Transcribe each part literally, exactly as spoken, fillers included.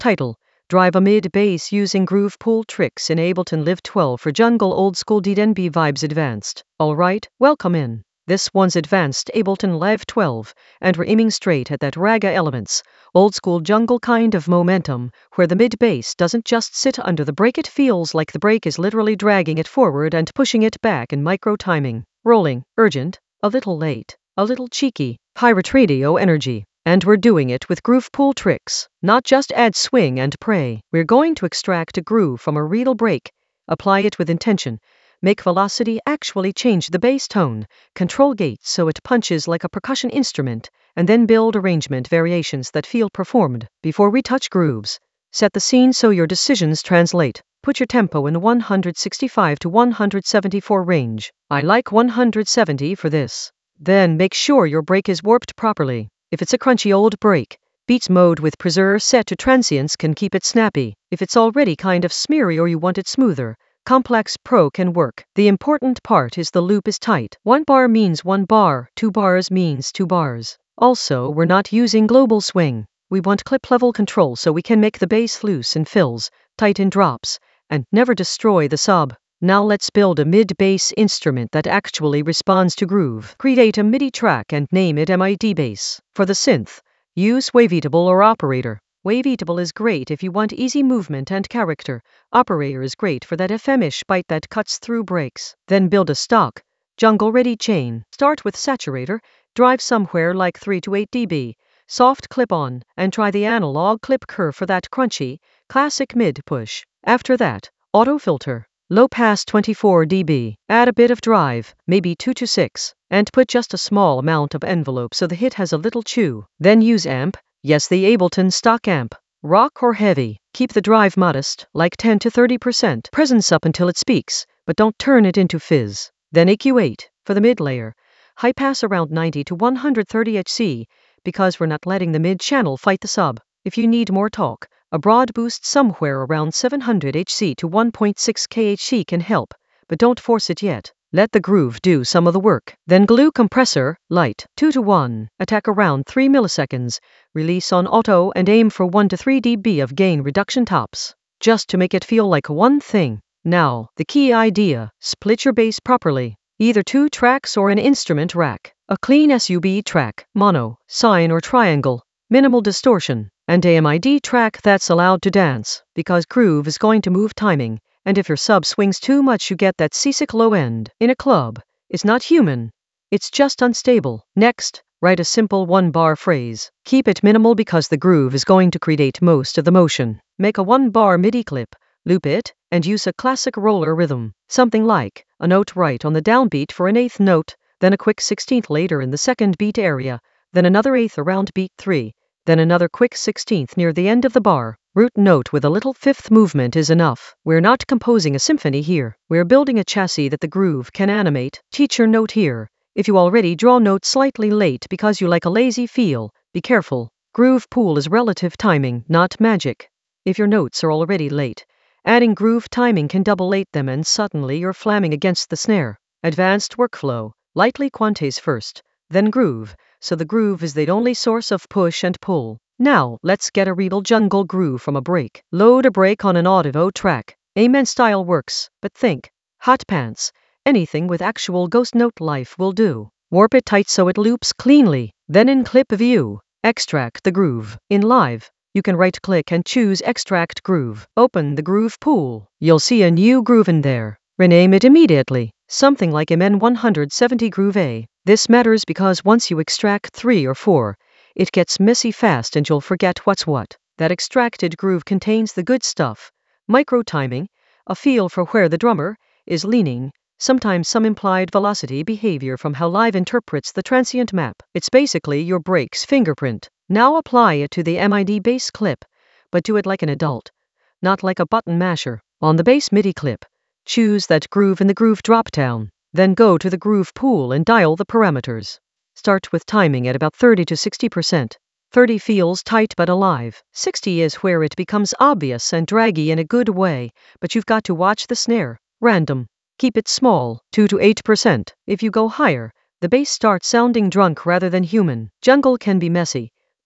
Title: Drive a mid-bass using groove pool tricks in Ableton Live twelve for jungle old school D N B vibes advanced. Alright, welcome in. This one's advanced Ableton Live twelve, and we're aiming straight at that raga elements, old school jungle kind of momentum, where the mid-bass doesn't just sit under the break, it feels like the break is literally dragging it forward and pushing it back in micro-timing. Rolling, urgent, a little late, a little cheeky, pirate radio energy. And we're doing it with groove pool tricks, not just add swing and pray. We're going to extract a groove from a real break, apply it with intention, make velocity actually change the bass tone, control gates so it punches like a percussion instrument, and then build arrangement variations that feel performed. Before we touch grooves, set the scene so your decisions translate. Put your tempo in one sixty-five to one seventy-four range. I like one seventy for this. Then make sure your break is warped properly. If it's a crunchy old break, Beats mode with preserve set to transients can keep it snappy. If it's already kind of smeary or you want it smoother, Complex Pro can work. The important part is the loop is tight. One bar means one bar, two bars means two bars. Also, we're not using global swing. We want clip level control so we can make the bass loose in fills, tight in drops, and never destroy the sub. Now let's build a mid-bass instrument that actually responds to groove. Create a MIDI track and name it M I D bass. For the synth, use Wavetable or Operator. Wavetable is great if you want easy movement and character. Operator is great for that F M-ish bite that cuts through breaks. Then build a stock, jungle-ready chain. Start with Saturator, drive somewhere like three to eight decibels, soft clip-on, and try the analog clip curve for that crunchy, classic mid-push. After that, auto filter. Low pass twenty-four decibels. Add a bit of drive, maybe two to six, and put just a small amount of envelope so the hit has a little chew. Then use amp, yes the Ableton stock amp. Rock or heavy, keep the drive modest, like ten to thirty percent. Presence up until it speaks, but don't turn it into fizz. Then A Q eight, for the mid layer. High pass around ninety to one thirty hertz, because we're not letting the mid channel fight the sub. If you need more talk, a broad boost somewhere around seven hundred hertz to one point six kilohertz can help, but don't force it yet. Let the groove do some of the work. Then glue compressor, light, two to one, attack around three milliseconds, release on auto and aim for one to three decibels of gain reduction tops, just to make it feel like one thing. Now, the key idea, split your bass properly, either two tracks or an instrument rack, a clean S U B track, mono, sine or triangle, minimal distortion, and a M I D track that's allowed to dance, because groove is going to move timing, and if your sub swings too much you get that seasick low end. In a club, it's not human, it's just unstable. Next, write a simple one-bar phrase. Keep it minimal because the groove is going to create most of the motion. Make a one-bar MIDI clip, loop it, and use a classic roller rhythm, something like a note right on the downbeat for an eighth note, then a quick sixteenth later in the second beat area, then another eighth around beat three, then another quick sixteenth near the end of the bar. Root note with a little fifth movement is enough. We're not composing a symphony here. We're building a chassis that the groove can animate. Teacher note here. If you already draw notes slightly late because you like a lazy feel, be careful. Groove pool is relative timing, not magic. If your notes are already late, adding groove timing can double late them and suddenly you're flamming against the snare. Advanced workflow. Lightly quantize first, then groove, so the groove is the only source of push and pull. Now, let's get a real jungle groove from a break. Load a break on an Audivo track. Amen style works, but think, hot pants, anything with actual ghost note life will do. Warp it tight so it loops cleanly. Then in clip view, extract the groove. In live, you can right-click and choose extract groove. Open the groove pool. You'll see a new groove in there. Rename it immediately. Something like M N one seventy Groove A. This matters because once you extract three or four, it gets messy fast and you'll forget what's what. That extracted groove contains the good stuff. Micro timing, a feel for where the drummer is leaning, sometimes some implied velocity behavior from how live interprets the transient map. It's basically your break's fingerprint. Now apply it to the M I D bass clip, but do it like an adult, not like a button masher. On the bass MIDI clip, choose that groove in the groove dropdown, then go to the groove pool and dial the parameters. Start with timing at about thirty to sixty percent. thirty feels tight but alive. sixty is where it becomes obvious and draggy in a good way, but you've got to watch the snare. Random. Keep it small, two to eight percent. If you go higher, the bass starts sounding drunk rather than human. Jungle can be messy,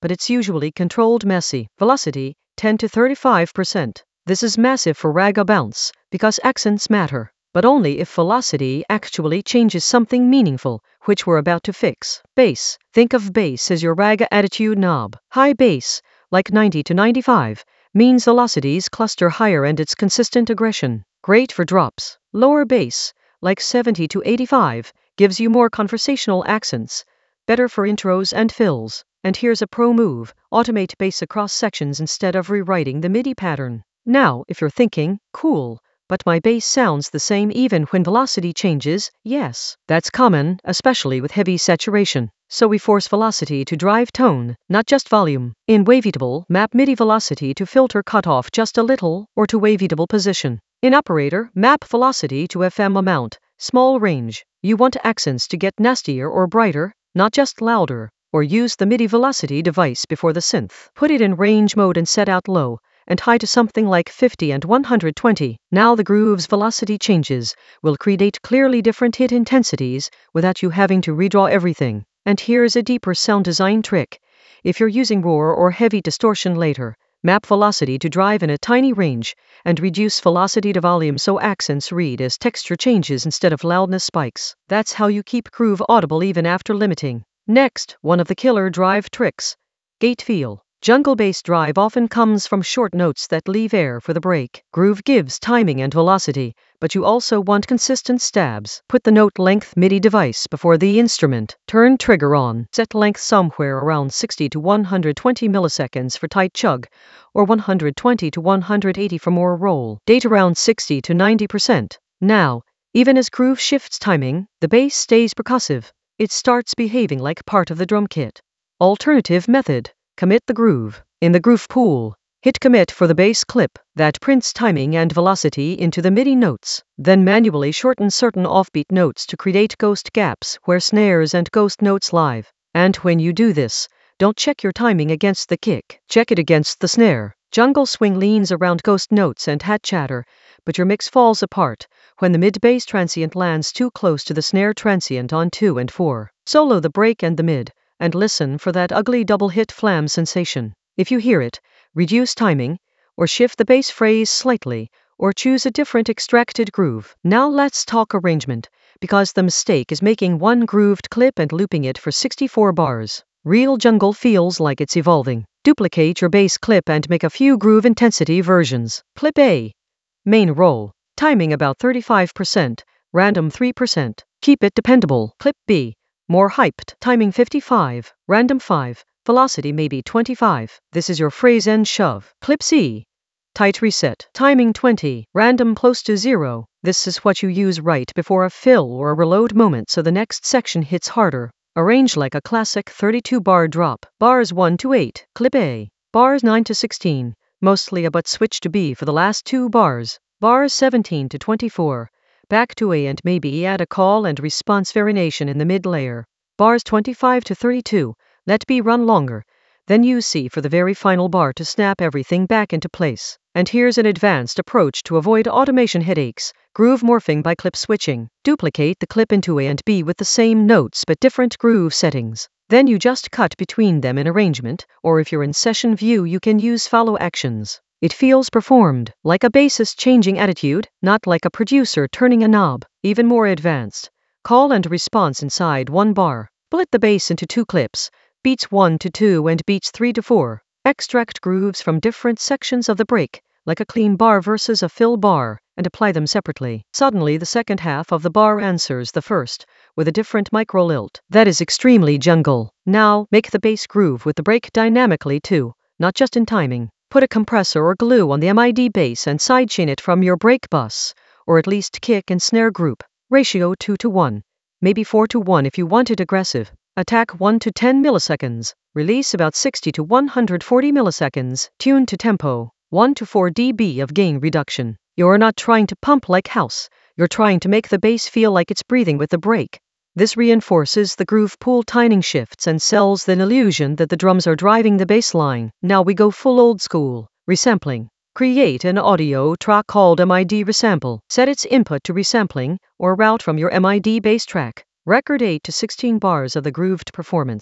but it's usually controlled messy. Velocity, ten to thirty-five percent. This is massive for raga bounce, because accents matter, but only if velocity actually changes something meaningful, which we're about to fix. Bass. Think of bass as your raga attitude knob. High bass, like ninety to ninety-five, means velocities cluster higher and it's consistent aggression. Great for drops. Lower bass, like seventy to eighty-five, gives you more conversational accents, better for intros and fills. And here's a pro move: automate bass across sections instead of rewriting the MIDI pattern. Now, if you're thinking, cool, but my bass sounds the same even when velocity changes, yes, that's common, especially with heavy saturation. So we force velocity to drive tone, not just volume. In Wavetable, map MIDI velocity to filter cutoff just a little, or to Wavetable position. In Operator, map velocity to F M amount, small range. You want accents to get nastier or brighter, not just louder. Or use the MIDI velocity device before the synth. Put it in range mode and set out low and high to something like fifty and one hundred twenty. Now the groove's velocity changes will create clearly different hit intensities without you having to redraw everything. And here's a deeper sound design trick. If you're using roar or heavy distortion later, map velocity to drive in a tiny range and reduce velocity to volume so accents read as texture changes instead of loudness spikes. That's how you keep groove audible even after limiting. Next, one of the killer drive tricks. Gate feel. Jungle bass drive often comes from short notes that leave air for the break. Groove gives timing and velocity, but you also want consistent stabs. Put the note length MIDI device before the instrument. Turn trigger on. Set length somewhere around sixty to one hundred twenty milliseconds for tight chug, or one hundred twenty to one hundred eighty for more roll. Date around sixty to ninety percent. Now, even as groove shifts timing, the bass stays percussive. It starts behaving like part of the drum kit. Alternative method. Commit the groove. In the groove pool, hit commit for the bass clip that prints timing and velocity into the MIDI notes. Then manually shorten certain offbeat notes to create ghost gaps where snares and ghost notes live. And when you do this, don't check your timing against the kick. Check it against the snare. Jungle swing leans around ghost notes and hat chatter, but your mix falls apart when the mid-bass transient lands too close to the snare transient on two and four. Solo the break and the mid, and listen for that ugly double hit flam sensation. If you hear it, reduce timing, or shift the bass phrase slightly, or choose a different extracted groove. Now let's talk arrangement, because the mistake is making one grooved clip and looping it for sixty-four bars. Real jungle feels like it's evolving. Duplicate your bass clip and make a few groove intensity versions. Clip A. Main roll. Timing about thirty-five percent, random three percent. Keep it dependable. Clip B. More hyped. Timing fifty-five, random five, velocity maybe twenty-five. This is your phrase end shove. Clip C. Tight reset. Timing twenty, random close to zero. This is what you use right before a fill or a reload moment so the next section hits harder. Arrange like a classic thirty-two bar drop. Bars one to eight. Clip A. Bars nine to sixteen. Mostly a but switch to B for the last two bars. Bars seventeen to twenty-four. Back to A and maybe add a call and response variation in the mid layer. Bars twenty-five to thirty-two, let B run longer. Then use C for the very final bar to snap everything back into place. And here's an advanced approach to avoid automation headaches. Groove morphing by clip switching. Duplicate the clip into A and B with the same notes but different groove settings. Then you just cut between them in arrangement, or if you're in session view you can use follow actions. It feels performed, like a bassist changing attitude, not like a producer turning a knob. Even more advanced. Call and response inside one bar. Split the bass into two clips, beats one to two and beats three to four. Extract grooves from different sections of the break, like a clean bar versus a fill bar, and apply them separately. Suddenly the second half of the bar answers the first, with a different micro lilt. That is extremely jungle. Now, make the bass groove with the break dynamically too, not just in timing. Put a compressor or glue on the MID bass and sidechain it from your break bus, or at least kick and snare group. Ratio two to one, maybe four to one if you want it aggressive. Attack one to ten milliseconds. Release about sixty to one hundred forty milliseconds. Tune to tempo. one to four decibels of gain reduction. You're not trying to pump like house. You're trying to make the bass feel like it's breathing with the break. This reinforces the groove pool timing shifts and sells the illusion that the drums are driving the bass line. Now we go full old school. Resampling. Create an audio track called M I D Resample. Set its input to resampling, or route from your M I D bass track. Record eight to sixteen bars of the grooved performance.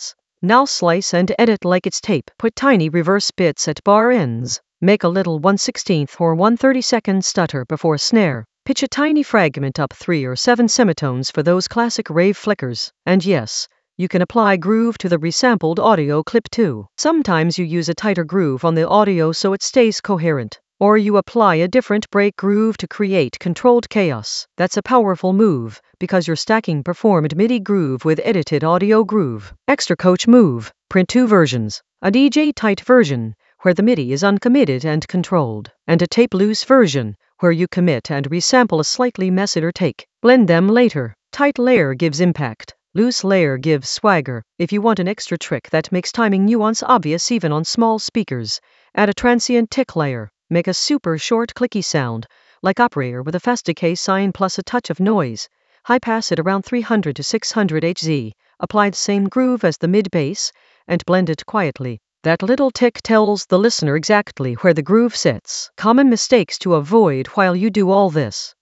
Now slice and edit like it's tape. Put tiny reverse bits at bar ends. Make a little one sixteenth or one thirty-second stutter before snare. Pitch a tiny fragment up three or seven semitones for those classic rave flickers. And yes, you can apply groove to the resampled audio clip too. Sometimes you use a tighter groove on the audio so it stays coherent. Or you apply a different break groove to create controlled chaos. That's a powerful move, because you're stacking performed MIDI groove with edited audio groove. Extra coach move. Print two versions. A D J tight version, where the MIDI is uncommitted and controlled, and a tape loose version, where you commit and resample a slightly messier take. Blend them later. Tight layer gives impact. Loose layer gives swagger. If you want an extra trick that makes timing nuance obvious even on small speakers, add a transient tick layer. Make a super short clicky sound, like operator with a fast decay sign plus a touch of noise. High pass it around three hundred to six hundred hertz. Apply the same groove as the mid bass, and blend it quietly. That little tick tells the listener exactly where the groove sits. Common mistakes to avoid while you do all this.